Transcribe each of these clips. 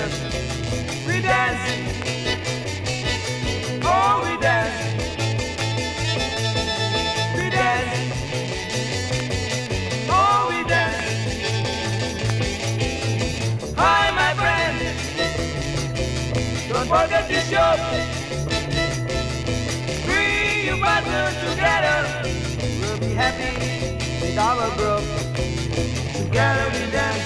deception. We dance, oh we dance, we dance, oh we dance. Hi my friend, don't forget this show. Bring your partner together. We'll be happy with our group. Together we dance.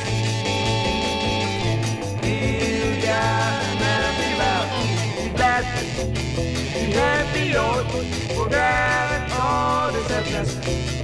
Feel down and be loud. Be glad, be happy, oh, forget all the sadness.